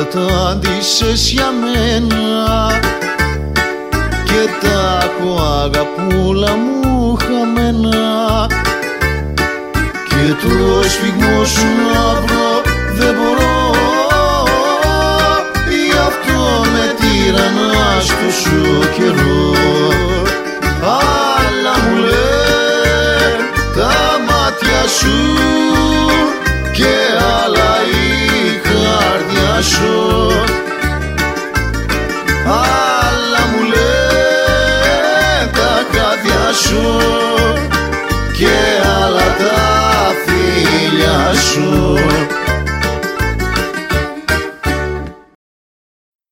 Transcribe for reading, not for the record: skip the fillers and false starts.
έρωτα ντύσες για μένα και τα έχω αγαπούλα μου χαμένα και το σφιγμό σου να βρω δεν μπορώ, γι' αυτό με τύραννας τόσο καιρό. Άλλα μου λένε τα μάτια σου και άλλα η καρδιά σου, άλλα μου λένε τα χάδια σου και άλλα τα φίλια σου.